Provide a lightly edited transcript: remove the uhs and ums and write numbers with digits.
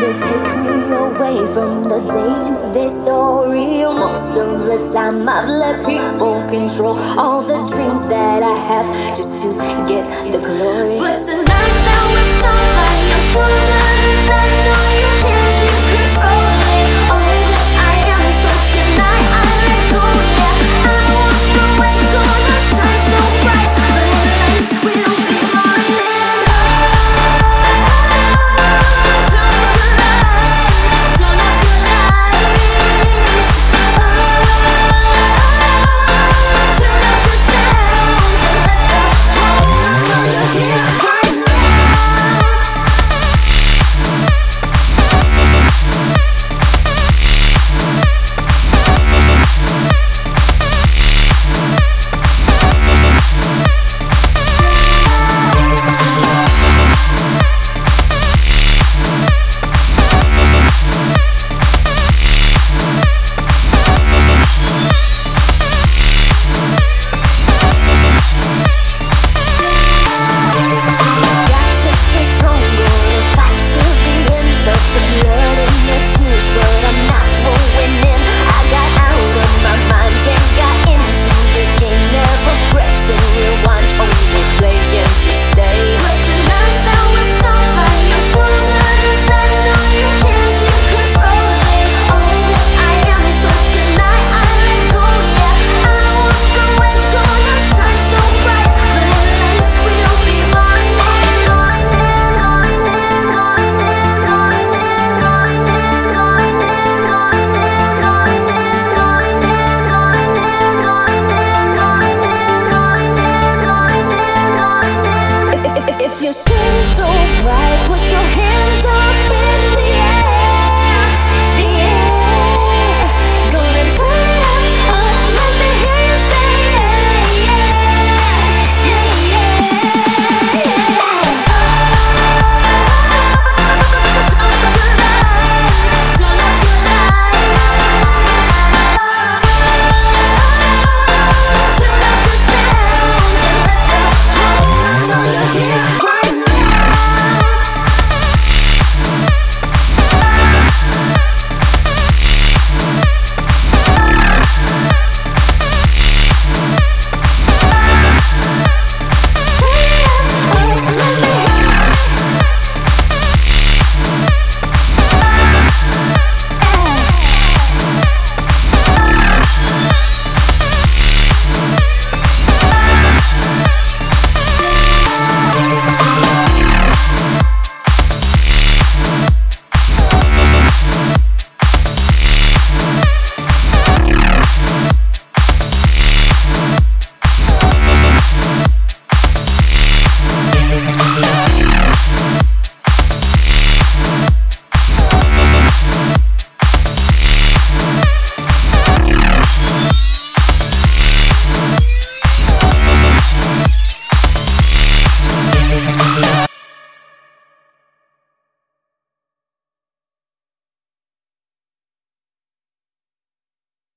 They take me away from the day-to-day story. Most of the time I've let people control all the dreams that I have just to get the glory. But tonight that was starlight, I'm stronger than that. No, you can't keep controlling all that I am. So tonight I let go, yeah. I walk away, gonna shine so bright. The light will be burning. If you shine so bright, put your hands up.